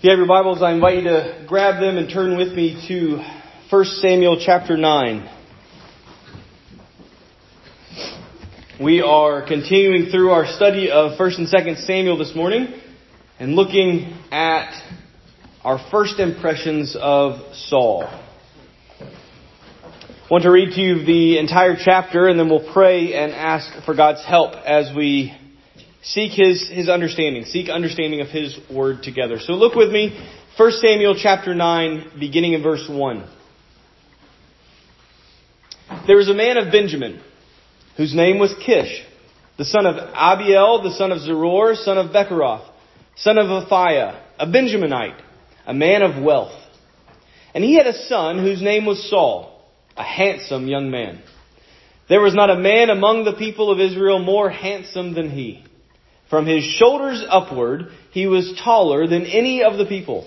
If you have your Bibles, I invite you to grab them and turn with me to 1 Samuel chapter 9. We are continuing through our study of 1 and 2 Samuel this morning and looking at our first impressions of Saul. I want to read to you the entire chapter and then we'll pray and ask for God's help as we seek His understanding. Seek understanding of His Word together. So look with me, 1 Samuel chapter 9, beginning in verse 1. There was a man of Benjamin, whose name was Kish, the son of Abiel, the son of Zeror, son of Bechorath, son of Aphiah, a Benjaminite, a man of wealth. And he had a son whose name was Saul, a handsome young man. There was not a man among the people of Israel more handsome than he. From his shoulders upward, he was taller than any of the people.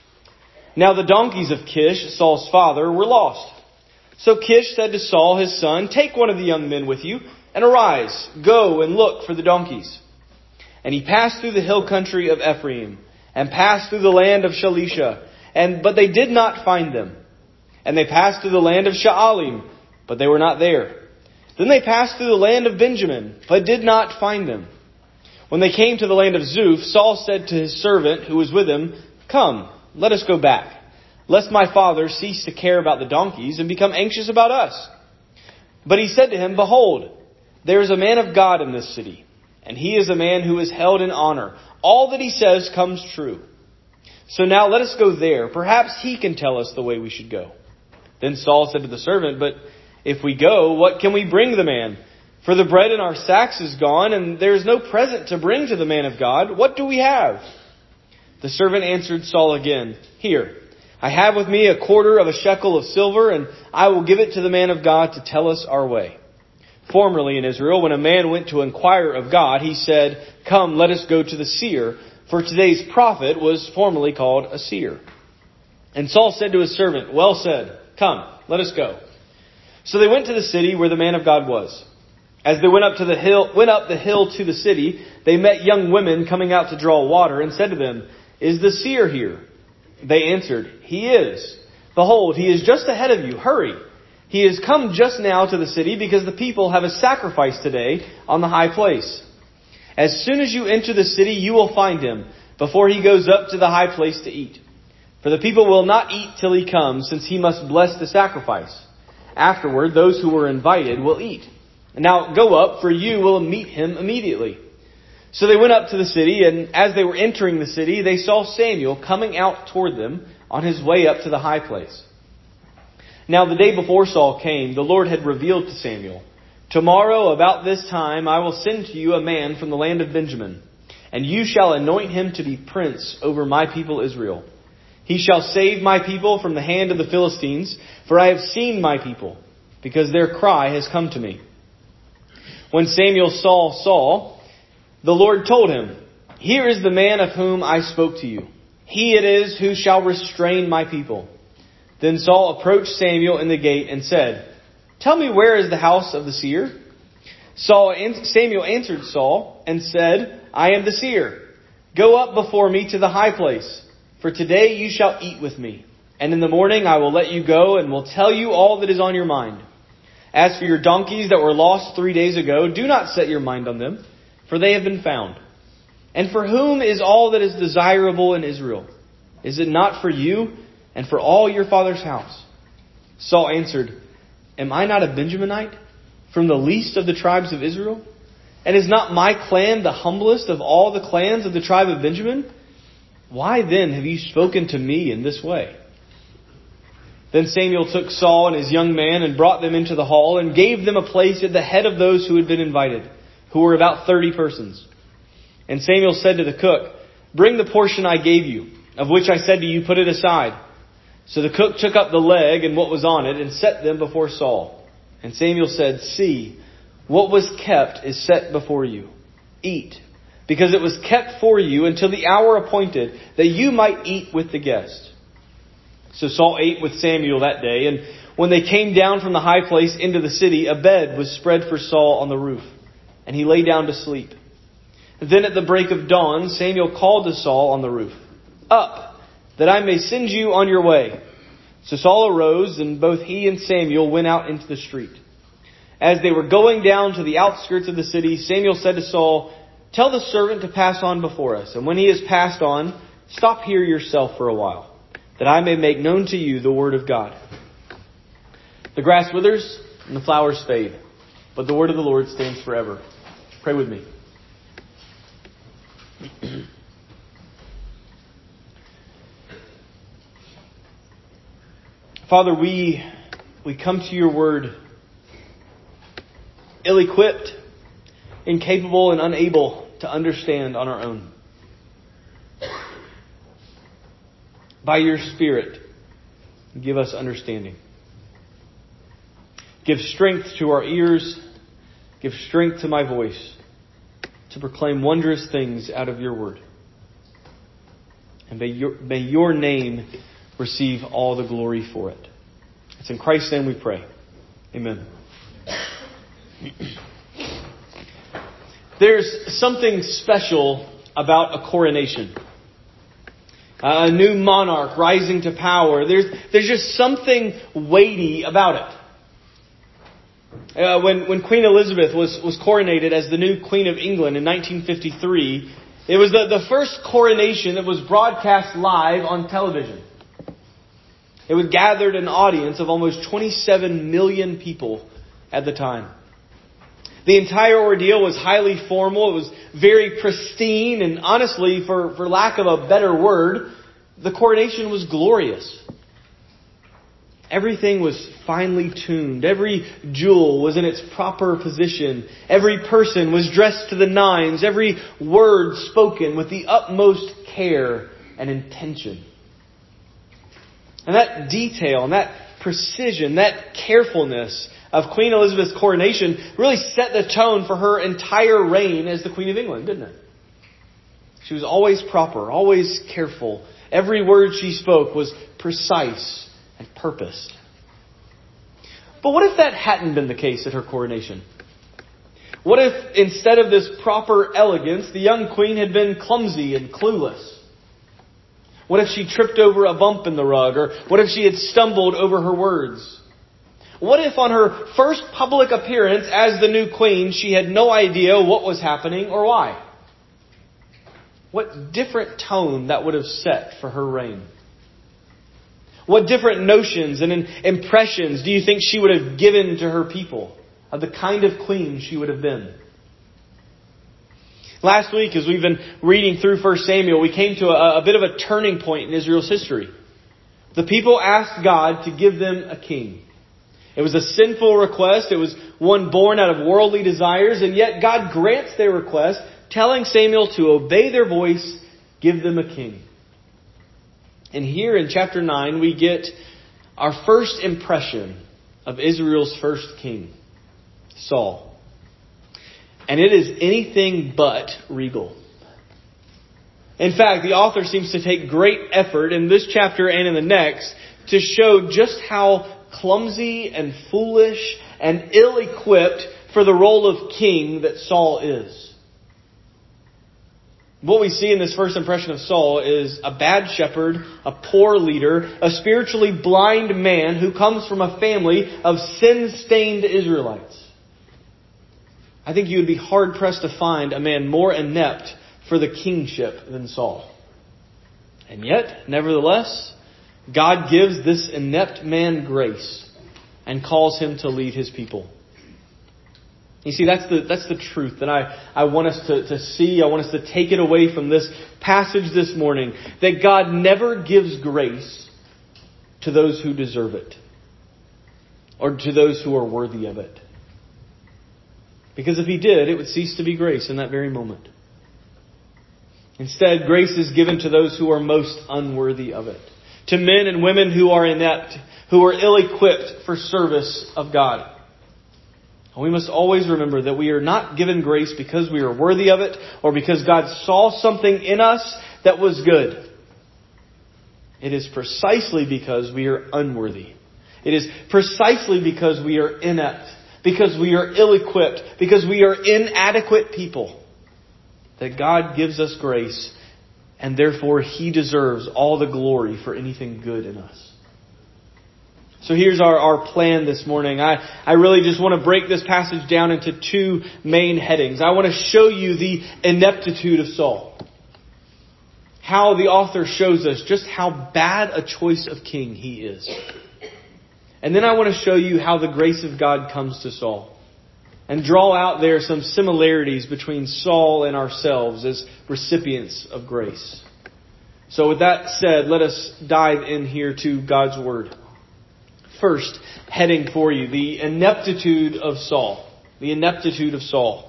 Now the donkeys of Kish, Saul's father, were lost. So Kish said to Saul, his son, "Take one of the young men with you, and arise, go and look for the donkeys." And he passed through the hill country of Ephraim, and passed through the land of Shalisha, but they did not find them. And they passed through the land of Sha'alim, but they were not there. Then they passed through the land of Benjamin, but did not find them. When they came to the land of Zuph, Saul said to his servant who was with him, "Come, let us go back, lest my father cease to care about the donkeys and become anxious about us." But he said to him, "Behold, there is a man of God in this city, and he is a man who is held in honor. All that he says comes true. So now let us go there. Perhaps he can tell us the way we should go." Then Saul said to the servant, "But if we go, what can we bring the man? For the bread in our sacks is gone, and there is no present to bring to the man of God. What do we have?" The servant answered Saul again, "Here, I have with me a quarter of a shekel of silver, and I will give it to the man of God to tell us our way. Formerly in Israel, when a man went to inquire of God, he said, 'Come, let us go to the seer,' for today's prophet was formerly called a seer." And Saul said to his servant, "Well said, come, let us go." So they went to the city where the man of God was. As they went up the hill to the city, they met young women coming out to draw water, and said to them, "Is the seer here?" They answered, "He is. Behold, he is just ahead of you. Hurry. He has come just now to the city because the people have a sacrifice today on the high place. As soon as you enter the city, you will find him before he goes up to the high place to eat. For the people will not eat till he comes, since he must bless the sacrifice. Afterward, those who were invited will eat. Now go up, for you will meet him immediately." So they went up to the city, and as they were entering the city, they saw Samuel coming out toward them on his way up to the high place. Now the day before Saul came, the Lord had revealed to Samuel, "Tomorrow about this time I will send to you a man from the land of Benjamin, and you shall anoint him to be prince over my people Israel. He shall save my people from the hand of the Philistines, for I have seen my people, because their cry has come to me." When Samuel saw Saul, the Lord told him, "Here is the man of whom I spoke to you. He it is who shall restrain my people." Then Saul approached Samuel in the gate and said, "Tell me, where is the house of the seer?" Samuel answered Saul and said, "I am the seer. Go up before me to the high place, for today you shall eat with me. And in the morning I will let you go and will tell you all that is on your mind. As for your donkeys that were lost 3 days ago, do not set your mind on them, for they have been found. And for whom is all that is desirable in Israel? Is it not for you and for all your father's house?" Saul answered, "Am I not a Benjaminite, from the least of the tribes of Israel? And is not my clan the humblest of all the clans of the tribe of Benjamin? Why then have you spoken to me in this way?" Then Samuel took Saul and his young man and brought them into the hall and gave them a place at the head of those who had been invited, who were about 30 persons. And Samuel said to the cook, "Bring the portion I gave you, of which I said to you, put it aside." So the cook took up the leg and what was on it and set them before Saul. And Samuel said, "See, what was kept is set before you. Eat, because it was kept for you until the hour appointed, that you might eat with the guest." So Saul ate with Samuel that day, and when they came down from the high place into the city, a bed was spread for Saul on the roof, and he lay down to sleep. Then at the break of dawn, Samuel called to Saul on the roof, "Up, that I may send you on your way." So Saul arose, and both he and Samuel went out into the street. As they were going down to the outskirts of the city, Samuel said to Saul, "Tell the servant to pass on before us, and when he has passed on, stop here yourself for a while, that I may make known to you the word of God." The grass withers and the flowers fade, but the word of the Lord stands forever. Pray with me. Father, we come to your word ill-equipped, incapable, and unable to understand on our own. By your Spirit, give us understanding. Give strength to our ears. Give strength to my voice to proclaim wondrous things out of your word. And may your name receive all the glory for it. It's in Christ's name we pray. Amen. There's something special about a coronation. A new monarch rising to power. There's just something weighty about it. When Queen Elizabeth was coronated as the new Queen of England in 1953, it was the first coronation that was broadcast live on television. It would gathered an audience of almost 27 million people at the time. The entire ordeal was highly formal. It was very pristine, and honestly, for lack of a better word, the coronation was glorious. Everything was finely tuned. Every jewel was in its proper position. Every person was dressed to the nines. Every word spoken with the utmost care and intention. And that detail and that precision, that carefulness of Queen Elizabeth's coronation really set the tone for her entire reign as the Queen of England, didn't it? She was always proper, always careful. Every word she spoke was precise and purposed. But what if that hadn't been the case at her coronation? What if instead of this proper elegance, the young queen had been clumsy and clueless? What if she tripped over a bump in the rug? Or what if she had stumbled over her words? What if on her first public appearance as the new queen, she had no idea what was happening or why? What different tone that would have set for her reign? What different notions and impressions do you think she would have given to her people of the kind of queen she would have been? Last week, as we've been reading through 1 Samuel, we came to a bit of a turning point in Israel's history. The people asked God to give them a king. It was a sinful request. It was one born out of worldly desires. And yet God grants their request, telling Samuel to obey their voice, give them a king. And here in chapter 9, we get our first impression of Israel's first king, Saul. And it is anything but regal. In fact, the author seems to take great effort in this chapter and in the next to show just how clumsy and foolish and ill-equipped for the role of king that Saul is. What we see in this first impression of Saul is a bad shepherd, a poor leader, a spiritually blind man who comes from a family of sin-stained Israelites. I think you would be hard-pressed to find a man more inept for the kingship than Saul. And yet, nevertheless, God gives this inept man grace and calls him to lead his people. You see, that's the truth that I want us to see. I want us to take it away from this passage this morning. That God never gives grace to those who deserve it. Or to those who are worthy of it. Because if He did, it would cease to be grace in that very moment. Instead, grace is given to those who are most unworthy of it. To men and women who are inept, who are ill-equipped for service of God. And we must always remember that we are not given grace because we are worthy of it or because God saw something in us that was good. It is precisely because we are unworthy. It is precisely because we are inept, because we are ill-equipped, because we are inadequate people, that God gives us grace and therefore He deserves all the glory for anything good in us. So here's our plan this morning. I really just want to break this passage down into two main headings. I want to show you the ineptitude of Saul. How the author shows us just how bad a choice of king he is. And then I want to show you how the grace of God comes to Saul. And draw out there some similarities between Saul and ourselves as recipients of grace. So with that said, let us dive in here to God's Word. First, heading for you, the ineptitude of Saul. The ineptitude of Saul.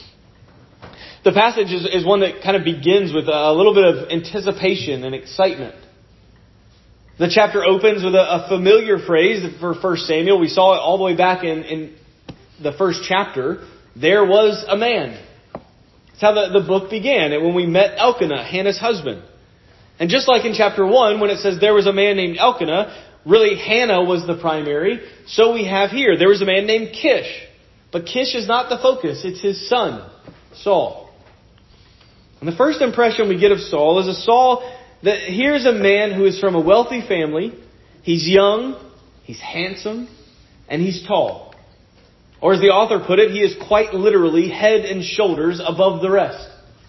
The passage is one that kind of begins with a little bit of anticipation and excitement. The chapter opens with a familiar phrase for 1 Samuel. We saw it all the way back in the first chapter. There was a man. That's how the book began. And when we met Elkanah, Hannah's husband. And just like in chapter 1, when it says there was a man named Elkanah, really Hannah was the primary. So we have here, there was a man named Kish. But Kish is not the focus. It's his son, Saul. And the first impression we get of Saul is that here's a man who is from a wealthy family. He's young, he's handsome, and he's tall. Or as the author put it, he is quite literally head and shoulders above the rest.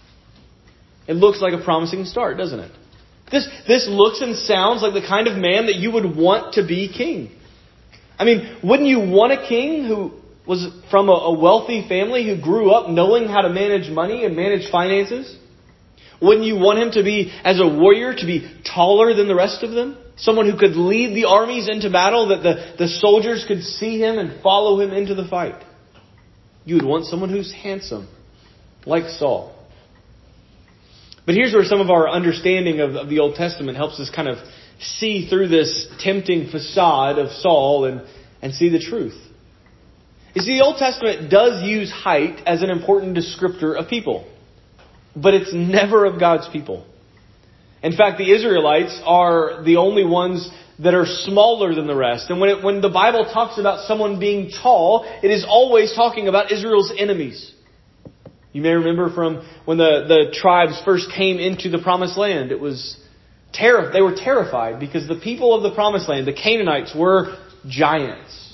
It looks like a promising start, doesn't it? This looks and sounds like the kind of man that you would want to be king. I mean, wouldn't you want a king who was from a wealthy family, who grew up knowing how to manage money and manage finances? Wouldn't you want him to be, as a warrior, to be taller than the rest of them? Someone who could lead the armies into battle, that the soldiers could see him and follow him into the fight. You would want someone who's handsome, like Saul. But here's where some of our understanding of the Old Testament helps us kind of see through this tempting facade of Saul and see the truth. You see, the Old Testament does use height as an important descriptor of people. But it's never of God's people. In fact, the Israelites are the only ones that are smaller than the rest. And when the Bible talks about someone being tall, it is always talking about Israel's enemies. You may remember from when the tribes first came into the Promised Land. They were terrified because the people of the Promised Land, the Canaanites, were giants.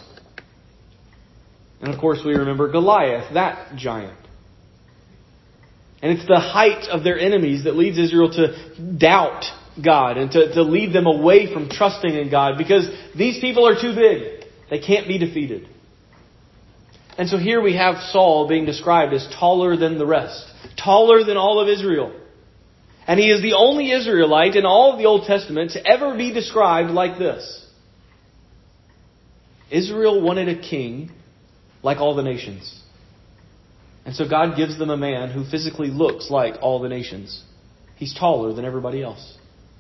And of course we remember Goliath, that giant. And it's the height of their enemies that leads Israel to doubt God and to lead them away from trusting in God, because these people are too big. They can't be defeated. And so here we have Saul being described as taller than the rest, taller than all of Israel. And he is the only Israelite in all of the Old Testament to ever be described like this. Israel wanted a king like all the nations. And so God gives them a man who physically looks like all the nations. He's taller than everybody else.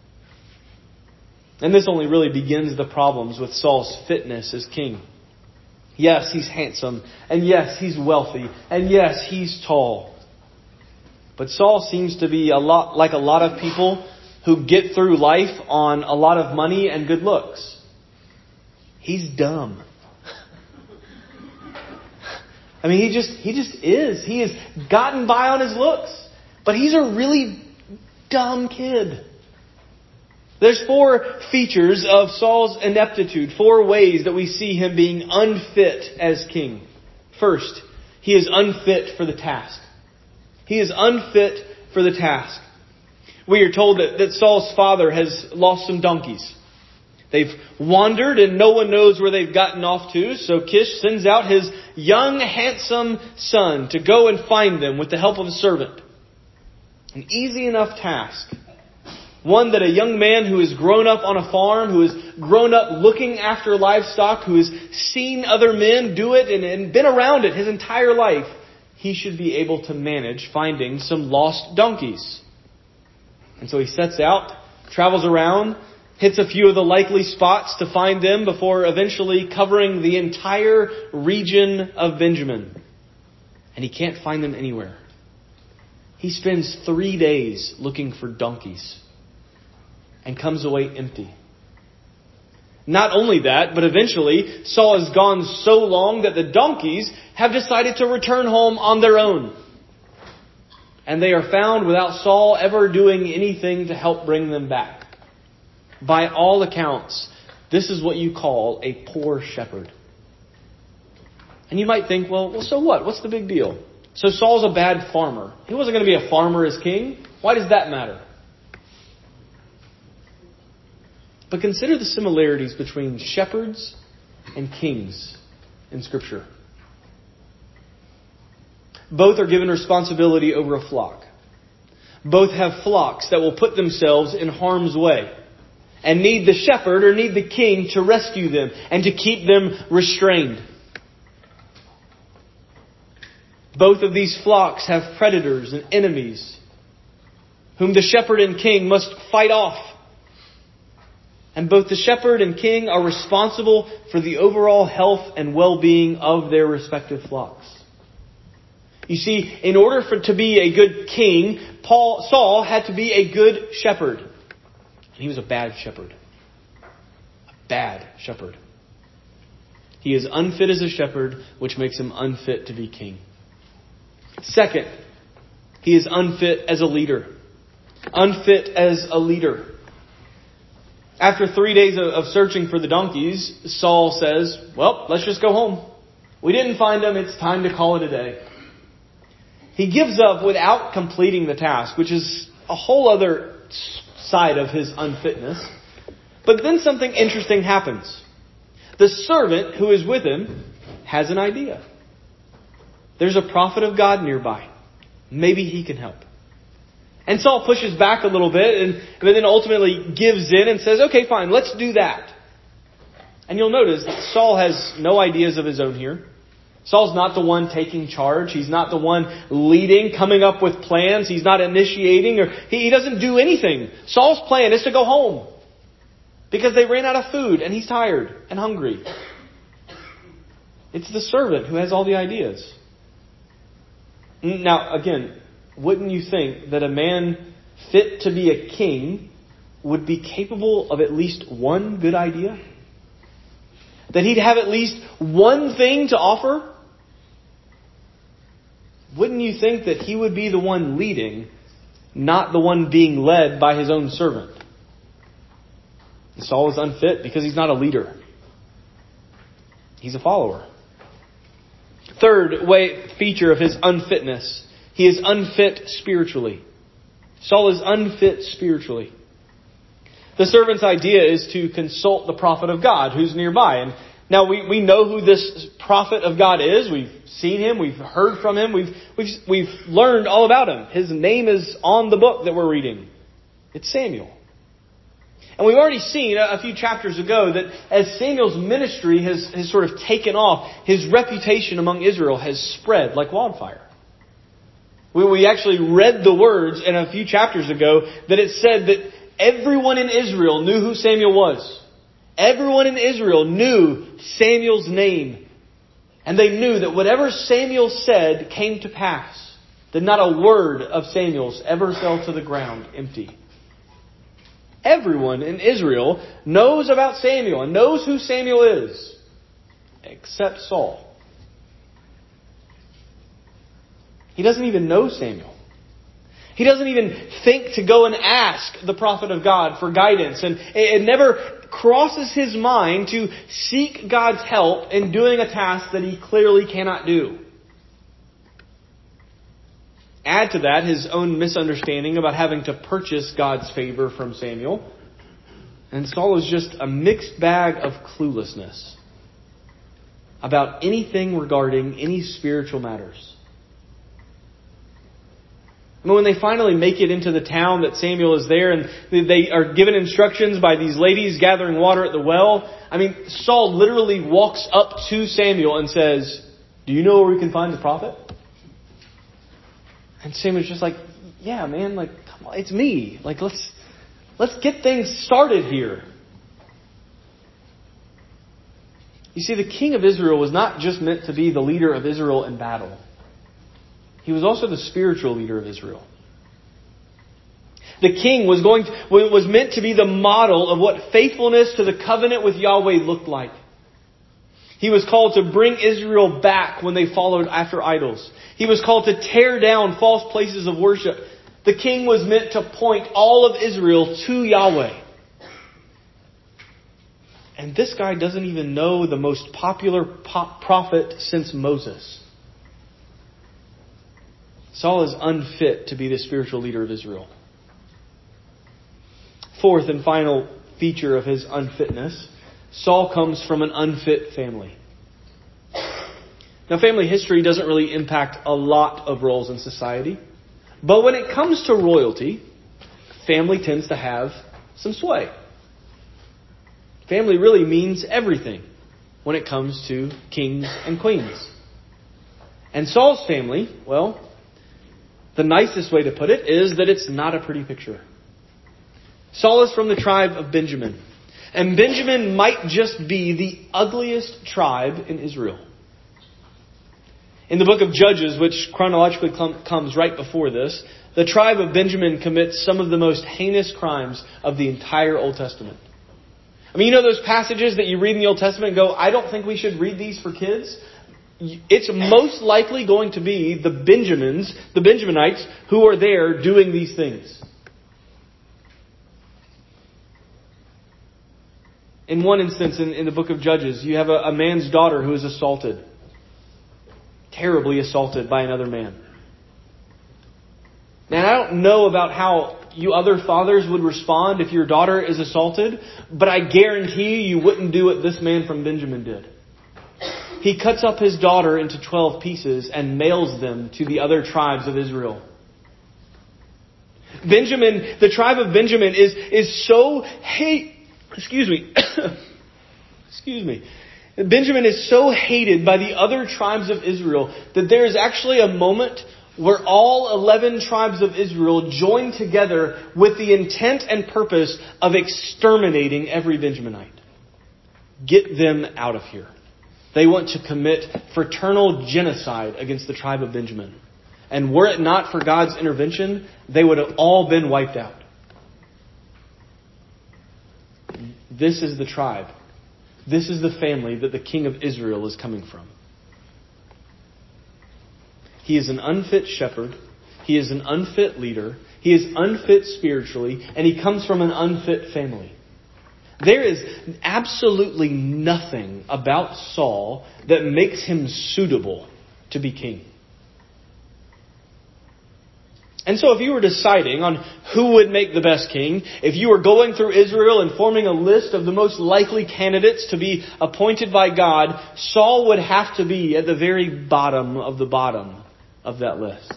And this only really begins the problems with Saul's fitness as king. Yes, he's handsome. And yes, he's wealthy. And yes, he's tall. But Saul seems to be a lot like a lot of people who get through life on a lot of money and good looks. He's dumb. I mean, he just is. He has gotten by on his looks. But he's a really dumb kid. There's 4 features of Saul's ineptitude, 4 ways that we see him being unfit as king. First, he is unfit for the task. He is unfit for the task. We are told that Saul's father has lost some donkeys. They've wandered and no one knows where they've gotten off to. So Kish sends out his young, handsome son to go and find them with the help of a servant. An easy enough task. One that a young man who has grown up on a farm, who has grown up looking after livestock, who has seen other men do it and been around it his entire life, he should be able to manage finding some lost donkeys. And so he sets out, travels around, hits a few of the likely spots to find them before eventually covering the entire region of Benjamin. And he can't find them anywhere. He spends 3 days looking for donkeys and comes away empty. Not only that, but eventually Saul has gone so long that the donkeys have decided to return home on their own. and they are found without Saul ever doing anything to help bring them back. By all accounts, this is what you call a poor shepherd. And you might think, well, so what? What's the big deal? So Saul's a bad farmer. He wasn't going to be a farmer as king. Why does that matter? But consider the similarities between shepherds and kings in Scripture. Both are given responsibility over a flock. Both have flocks that will put themselves in harm's way and need the shepherd or need the king to rescue them and to keep them restrained. Both of these flocks have predators and enemies whom the shepherd and king must fight off. And both the shepherd and king are responsible for the overall health and well-being of their respective flocks. You see, in order to be a good king, Saul had to be a good shepherd. And he was a bad shepherd. A bad shepherd. He is unfit as a shepherd, which makes him unfit to be king. Second, he is unfit as a leader. Unfit as a leader. After 3 days of searching for the donkeys, Saul says, well, let's just go home. We didn't find them. It's time to call it a day. He gives up without completing the task, which is a whole other side of his unfitness. But then something interesting happens. The servant who is with him has an idea. There's a prophet of God nearby. Maybe he can help. And Saul pushes back a little bit but then ultimately gives in and says, okay, fine, let's do that. And you'll notice that Saul has no ideas of his own here. Saul's not the one taking charge. He's not the one leading, coming up with plans. He's not initiating, or he doesn't do anything. Saul's plan is to go home because they ran out of food and he's tired and hungry. It's the servant who has all the ideas. Now, again, wouldn't you think that a man fit to be a king would be capable of at least one good idea? That he'd have at least one thing to offer? Wouldn't you think that he would be the one leading, not the one being led by his own servant? Saul is unfit because he's not a leader. He's a follower. Third feature of his unfitness. He is unfit spiritually. Saul is unfit spiritually. The servant's idea is to consult the prophet of God who's nearby. And now we know who this prophet of God is. We've seen him. We've heard from him. We've learned all about him. His name is on the book that we're reading. It's Samuel. And we've already seen a few chapters ago that as Samuel's ministry has sort of taken off, his reputation among Israel has spread like wildfire. We actually read the words in a few chapters ago that it said that everyone in Israel knew who Samuel was. Everyone in Israel knew Samuel's name. And they knew that whatever Samuel said came to pass. That not a word of Samuel's ever fell to the ground empty. Everyone in Israel knows about Samuel and knows who Samuel is. Except Saul. He doesn't even know Samuel. He doesn't even think to go and ask the prophet of God for guidance. And it never crosses his mind to seek God's help in doing a task that he clearly cannot do. Add to that his own misunderstanding about having to purchase God's favor from Samuel. And Saul is just a mixed bag of cluelessness about anything regarding any spiritual matters. I mean, when they finally make it into the town that Samuel is there and they are given instructions by these ladies gathering water at the well. I mean, Saul literally walks up to Samuel and says, "Do you know where we can find the prophet?" And Samuel's just like, "Yeah, man, like, come on, it's me. Like, let's get things started here." You see, the king of Israel was not just meant to be the leader of Israel in battle. He was also the spiritual leader of Israel. The king was meant to be the model of what faithfulness to the covenant with Yahweh looked like. He was called to bring Israel back when they followed after idols. He was called to tear down false places of worship. The king was meant to point all of Israel to Yahweh. And this guy doesn't even know the most popular prophet since Moses. Saul is unfit to be the spiritual leader of Israel. Fourth and final feature of his unfitness, Saul comes from an unfit family. Now, family history doesn't really impact a lot of roles in society. But when it comes to royalty, family tends to have some sway. Family really means everything when it comes to kings and queens. And Saul's family, well, the nicest way to put it is that it's not a pretty picture. Saul is from the tribe of Benjamin. And Benjamin might just be the ugliest tribe in Israel. In the book of Judges, which chronologically comes right before this, the tribe of Benjamin commits some of the most heinous crimes of the entire Old Testament. I mean, you know those passages that you read in the Old Testament and go, I don't think we should read these for kids? It's most likely going to be the Benjaminites, who are there doing these things. In one instance in the book of Judges, you have a man's daughter who is assaulted. Terribly assaulted by another man. Now, I don't know about how you other fathers would respond if your daughter is assaulted, but I guarantee you wouldn't do what this man from Benjamin did. He cuts up his daughter into 12 pieces and mails them to the other tribes of Israel. Benjamin, the tribe of Benjamin is so Excuse me. Benjamin is so hated by the other tribes of Israel that there is actually a moment where all 11 tribes of Israel join together with the intent and purpose of exterminating every Benjaminite. Get them out of here. They want to commit fraternal genocide against the tribe of Benjamin. And were it not for God's intervention, they would have all been wiped out. This is the tribe. This is the family that the king of Israel is coming from. He is an unfit shepherd. He is an unfit leader. He is unfit spiritually. And he comes from an unfit family. There is absolutely nothing about Saul that makes him suitable to be king. And so if you were deciding on who would make the best king, if you were going through Israel and forming a list of the most likely candidates to be appointed by God, Saul would have to be at the very bottom of that list.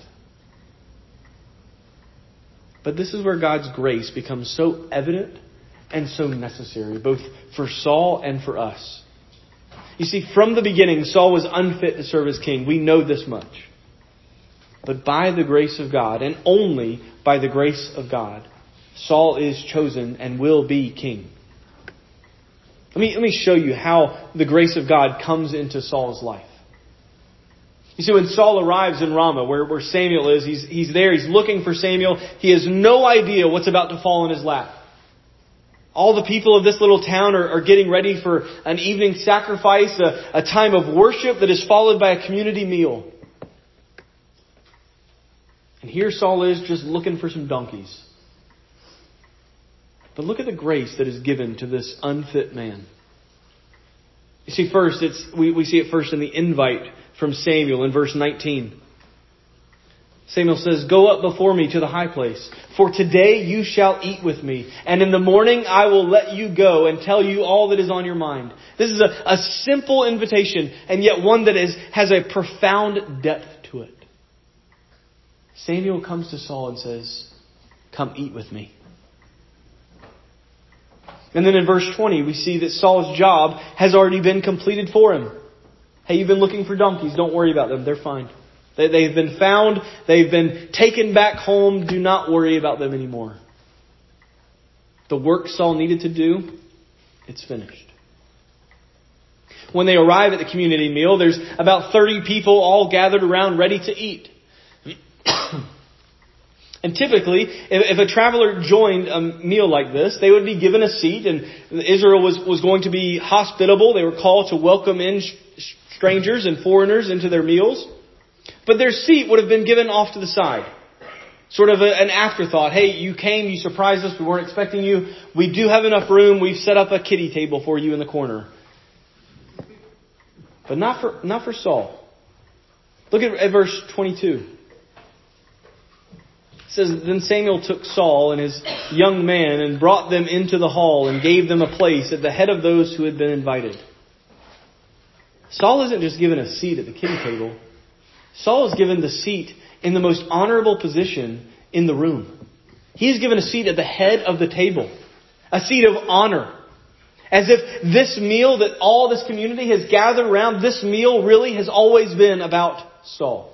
But this is where God's grace becomes so evident and so necessary, both for Saul and for us. You see, from the beginning, Saul was unfit to serve as king. We know this much. But by the grace of God, and only by the grace of God, Saul is chosen and will be king. Let me show you how the grace of God comes into Saul's life. You see, when Saul arrives in Ramah, where Samuel is, he's there, he's looking for Samuel. He has no idea what's about to fall in his lap. All the people of this little town are getting ready for an evening sacrifice, a time of worship that is followed by a community meal. And here Saul is just looking for some donkeys. But look at the grace that is given to this unfit man. You see, first, we see it first in the invite from Samuel in verse 19. Samuel says, "Go up before me to the high place, for today you shall eat with me, and in the morning I will let you go and tell you all that is on your mind." This is a simple invitation, and yet one that has a profound depth to it. Samuel comes to Saul and says, "Come eat with me." And then in verse 20, we see that Saul's job has already been completed for him. Hey, you've been looking for donkeys. Don't worry about them. They're fine. They've been found. They've been taken back home. Do not worry about them anymore. The work Saul needed to do, it's finished. When they arrive at the community meal, there's about 30 people all gathered around ready to eat. And typically, if a traveler joined a meal like this, they would be given a seat, and Israel was going to be hospitable. They were called to welcome in strangers and foreigners into their meals. But their seat would have been given off to the side. Sort of an afterthought. Hey, you came, you surprised us, we weren't expecting you. We do have enough room. We've set up a kiddie table for you in the corner. But not for Saul. Look at verse 22. It says, Then Samuel took Saul and his young man and brought them into the hall and gave them a place at the head of those who had been invited. Saul isn't just given a seat at the kiddie table. Saul is given the seat in the most honorable position in the room. He is given a seat at the head of the table. A seat of honor. As if this meal that all this community has gathered around, this meal really has always been about Saul.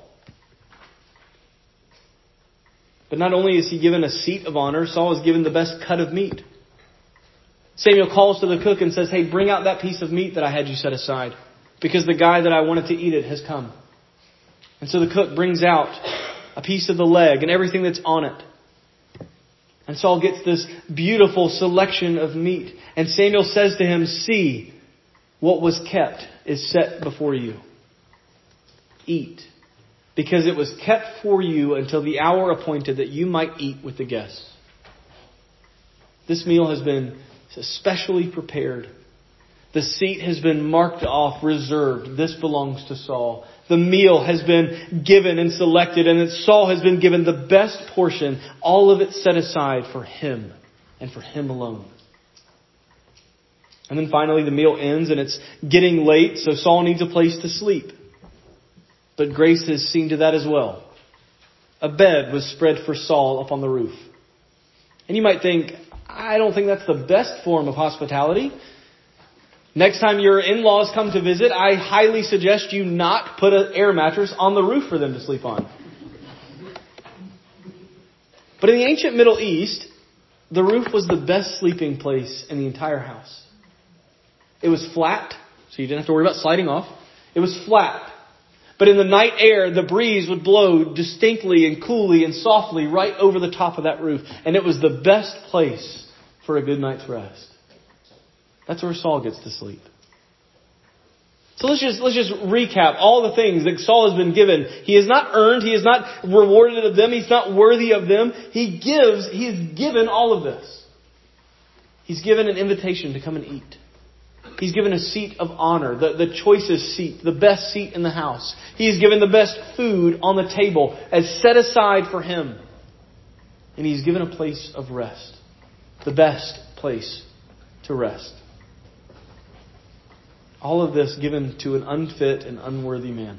But not only is he given a seat of honor, Saul is given the best cut of meat. Samuel calls to the cook and says, hey, bring out that piece of meat that I had you set aside, because the guy that I wanted to eat it has come. And so the cook brings out a piece of the leg and everything that's on it. And Saul gets this beautiful selection of meat. And Samuel says to him, see, what was kept is set before you. Eat. Because it was kept for you until the hour appointed that you might eat with the guests. This meal has been especially prepared. The seat has been marked off, reserved. This belongs to Saul. The meal has been given and selected, and Saul has been given the best portion, all of it set aside for him and for him alone. And then finally the meal ends and it's getting late, so Saul needs a place to sleep. But grace has seen to that as well. A bed was spread for Saul up on the roof. And you might think, I don't think that's the best form of hospitality. Next time your in-laws come to visit, I highly suggest you not put an air mattress on the roof for them to sleep on. But in the ancient Middle East, the roof was the best sleeping place in the entire house. It was flat, so you didn't have to worry about sliding off. It was flat. But in the night air, the breeze would blow distinctly and coolly and softly right over the top of that roof. And it was the best place for a good night's rest. That's where Saul gets to sleep. So let's just recap all the things that Saul has been given. He has not earned, he has not rewarded of them, he's not worthy of them. He's given all of this. He's given an invitation to come and eat. He's given a seat of honor, the choicest seat, the best seat in the house. He's given the best food on the table as set aside for him. And he's given a place of rest. The best place to rest. All of this given to an unfit and unworthy man.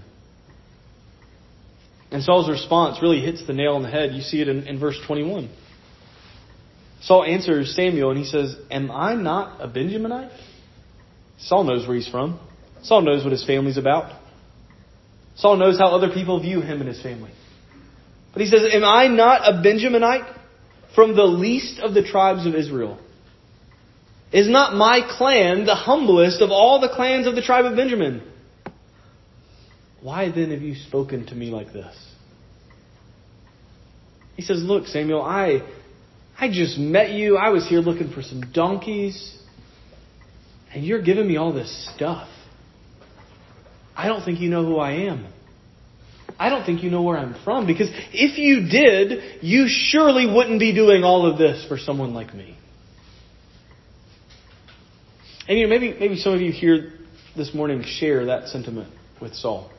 And Saul's response really hits the nail on the head. You see it in verse 21. Saul answers Samuel and he says, am I not a Benjaminite? Saul knows where he's from. Saul knows what his family's about. Saul knows how other people view him and his family. But he says, am I not a Benjaminite from the least of the tribes of Israel? Is not my clan the humblest of all the clans of the tribe of Benjamin? Why then have you spoken to me like this? He says, look, Samuel, I just met you. I was here looking for some donkeys. And you're giving me all this stuff. I don't think you know who I am. I don't think you know where I'm from. Because if you did, you surely wouldn't be doing all of this for someone like me. And maybe some of you here this morning share that sentiment with Saul.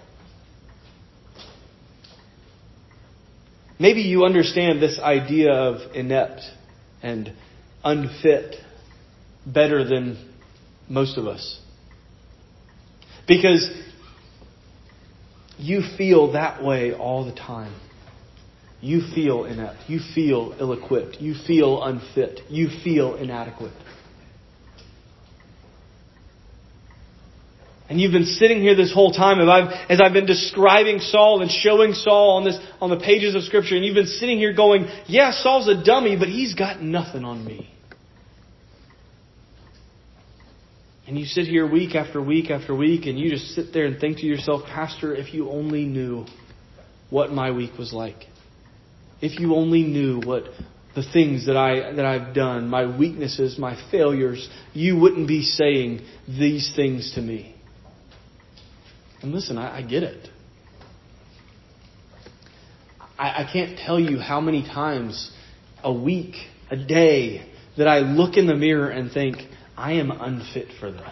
Maybe you understand this idea of inept and unfit better than most of us. Because you feel that way all the time. You feel inept. You feel ill-equipped. You feel unfit. You feel inadequate. And you've been sitting here this whole time as I've been describing Saul and showing Saul on the pages of Scripture, and you've been sitting here going, yeah, Saul's a dummy, but he's got nothing on me. And you sit here week after week after week and you just sit there and think to yourself, Pastor, if you only knew what my week was like. if you only knew what the things that I've done, my weaknesses, my failures, you wouldn't be saying these things to me. And listen, I get it. I can't tell you how many times a week, a day, that I look in the mirror and think, I am unfit for this.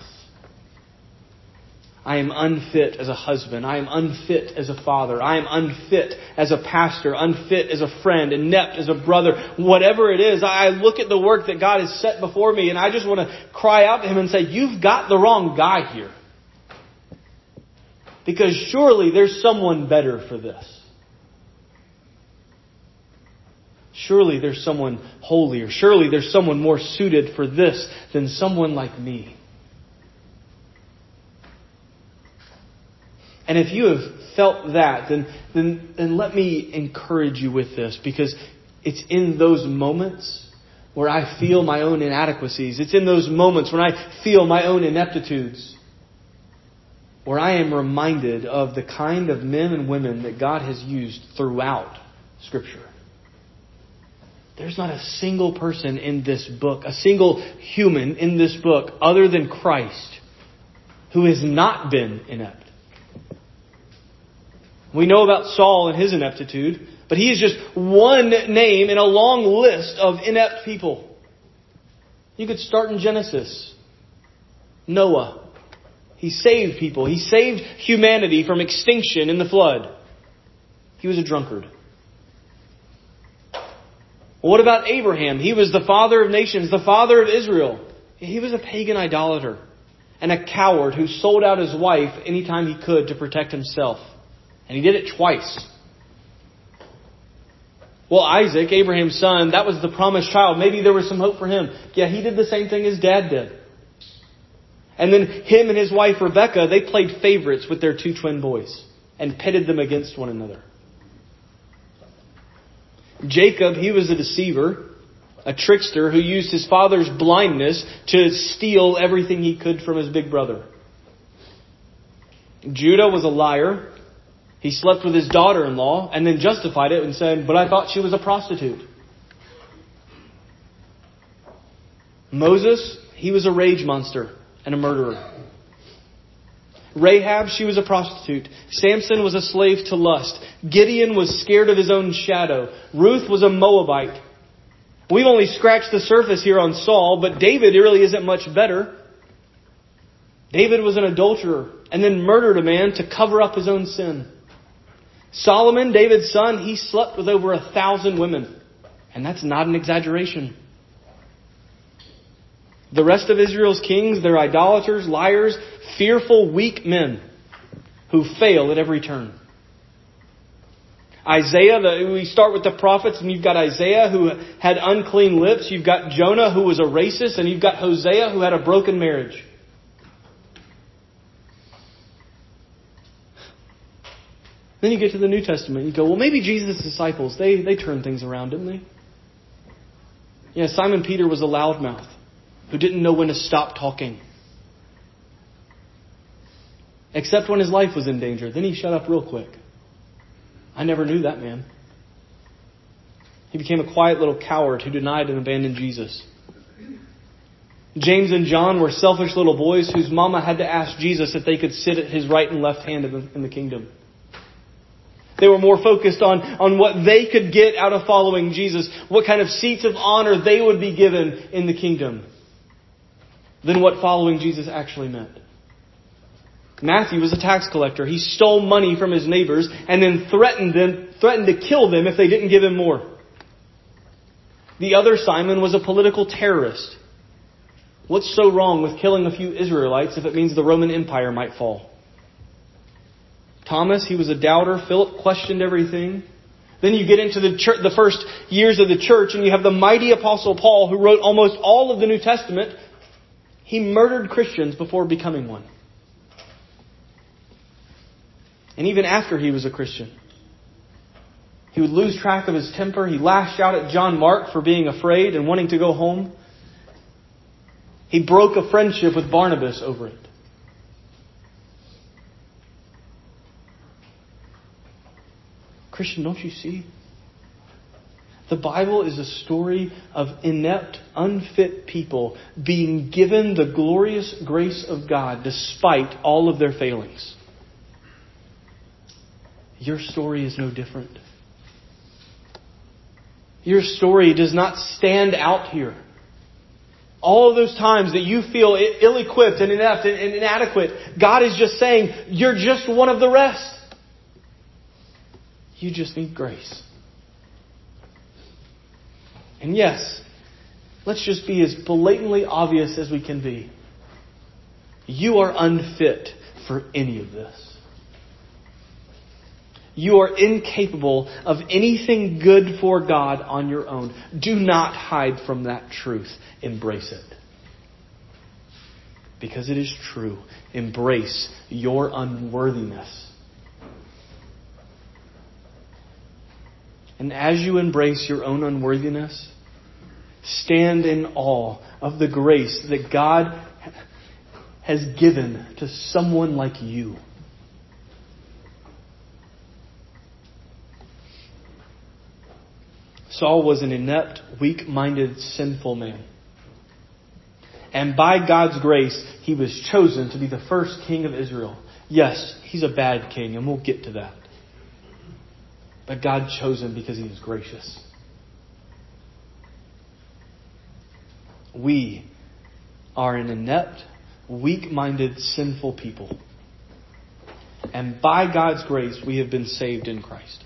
I am unfit as a husband. I am unfit as a father. I am unfit as a pastor, unfit as a friend, inept as a brother. Whatever it is, I look at the work that God has set before me and I just want to cry out to Him and say, you've got the wrong guy here. Because surely there's someone better for this. Surely there's someone holier. Surely there's someone more suited for this than someone like me. And if you have felt that, then let me encourage you with this, because it's in those moments where I feel my own inadequacies. It's in those moments when I feel my own ineptitudes where I am reminded of the kind of men and women that God has used throughout Scripture. There's not a single person in this book, a single human in this book, other than Christ, who has not been inept. We know about Saul and his ineptitude, but he is just one name in a long list of inept people. You could start in Genesis. Noah. He saved people. He saved humanity from extinction in the flood. He was a drunkard. Well, what about Abraham? He was the father of nations, the father of Israel. He was a pagan idolater and a coward who sold out his wife anytime he could to protect himself. And he did it twice. Well, Isaac, Abraham's son, that was the promised child. Maybe there was some hope for him. Yeah, he did the same thing his dad did. And then him and his wife Rebekah, they played favorites with their two twin boys and pitted them against one another. Jacob, he was a deceiver, a trickster who used his father's blindness to steal everything he could from his big brother. Judah was a liar. He slept with his daughter-in-law and then justified it and said, but I thought she was a prostitute. Moses, he was a rage monster and a murderer. Rahab, she was a prostitute. Samson was a slave to lust. Gideon was scared of his own shadow. Ruth was a Moabite. We've only scratched the surface here on Saul, but David really isn't much better. David was an adulterer and then murdered a man to cover up his own sin. Solomon, David's son, he slept with over 1,000 women. And that's not an exaggeration. The rest of Israel's kings, they're idolaters, liars, fearful, weak men who fail at every turn. Isaiah, we start with the prophets, and you've got Isaiah who had unclean lips. You've got Jonah who was a racist, and you've got Hosea who had a broken marriage. Then you get to the New Testament. You go, well, maybe Jesus' disciples, they turned things around, didn't they? Yeah, Simon Peter was a loudmouth who didn't know when to stop talking. Except when his life was in danger. Then he shut up real quick. I never knew that man. He became a quiet little coward who denied and abandoned Jesus. James and John were selfish little boys whose mama had to ask Jesus if they could sit at his right and left hand in the kingdom. They were more focused on what they could get out of following Jesus, what kind of seats of honor they would be given in the kingdom, than what following Jesus actually meant. Matthew was a tax collector. He stole money from his neighbors and then threatened to kill them if they didn't give him more. The other Simon was a political terrorist. What's so wrong with killing a few Israelites if it means the Roman Empire might fall? Thomas, he was a doubter. Philip questioned everything. Then you get into the first years of the church and you have the mighty Apostle Paul who wrote almost all of the New Testament. He murdered Christians before becoming one. And even after he was a Christian, he would lose track of his temper. He lashed out at John Mark for being afraid and wanting to go home. He broke a friendship with Barnabas over it. Christian, don't you see? The Bible is a story of inept, unfit people being given the glorious grace of God despite all of their failings. Your story is no different. Your story does not stand out here. All of those times that you feel ill-equipped and inept and inadequate, God is just saying, you're just one of the rest. You just need grace. And yes, let's just be as blatantly obvious as we can be. You are unfit for any of this. You are incapable of anything good for God on your own. Do not hide from that truth. Embrace it. Because it is true. Embrace your unworthiness. And as you embrace your own unworthiness, stand in awe of the grace that God has given to someone like you. Saul was an inept, weak-minded, sinful man. And by God's grace, he was chosen to be the first king of Israel. Yes, he's a bad king, and we'll get to that. But God chose him because he was gracious. We are an inept, weak-minded, sinful people. And by God's grace, we have been saved in Christ.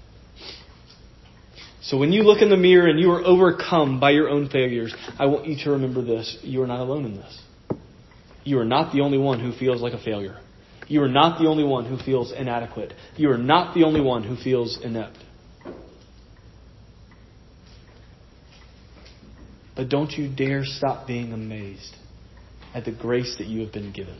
So when you look in the mirror and you are overcome by your own failures, I want you to remember this. You are not alone in this. You are not the only one who feels like a failure. You are not the only one who feels inadequate. You are not the only one who feels inept. But don't you dare stop being amazed at the grace that you have been given.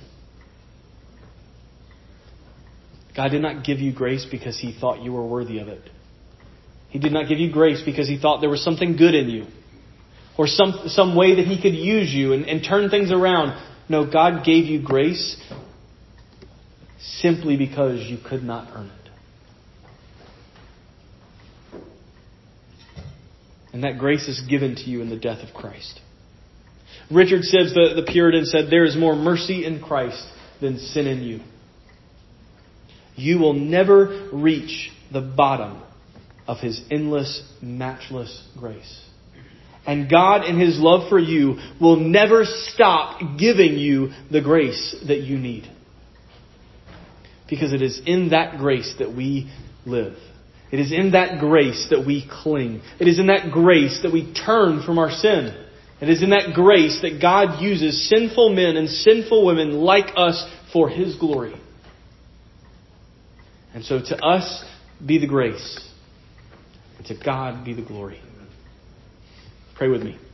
God did not give you grace because He thought you were worthy of it. He did not give you grace because He thought there was something good in you, or some way that He could use you and turn things around. No, God gave you grace simply because you could not earn it. And that grace is given to you in the death of Christ. Richard Sibbes, the Puritan, said, "There is more mercy in Christ than sin in you." You will never reach the bottom of His endless, matchless grace. And God, in His love for you, will never stop giving you the grace that you need. Because it is in that grace that we live. It is in that grace that we cling. It is in that grace that we turn from our sin. It is in that grace that God uses sinful men and sinful women like us for His glory. And so to us be the grace. And to God be the glory. Pray with me.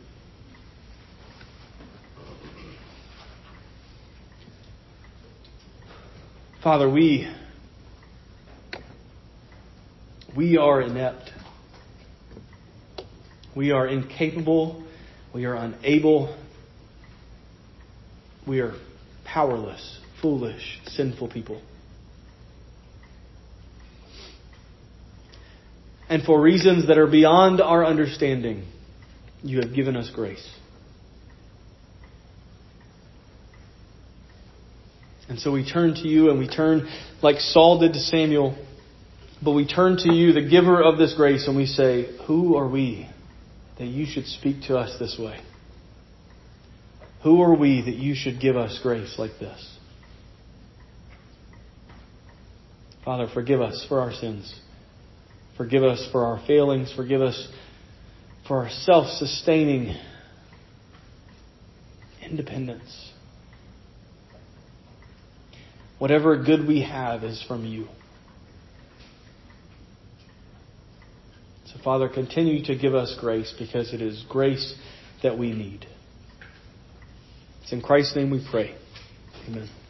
Father, we are inept. We are incapable. We are unable. We are powerless, foolish, sinful people. And for reasons that are beyond our understanding, You have given us grace. And so we turn to You, and we turn like Saul did to Samuel, but we turn to You, the giver of this grace, and we say, who are we that You should speak to us this way? Who are we that You should give us grace like this? Father, forgive us for our sins. Forgive us for our failings. Forgive us for our self-sustaining independence. Whatever good we have is from You. So, Father, continue to give us grace, because it is grace that we need. It's in Christ's name we pray. Amen.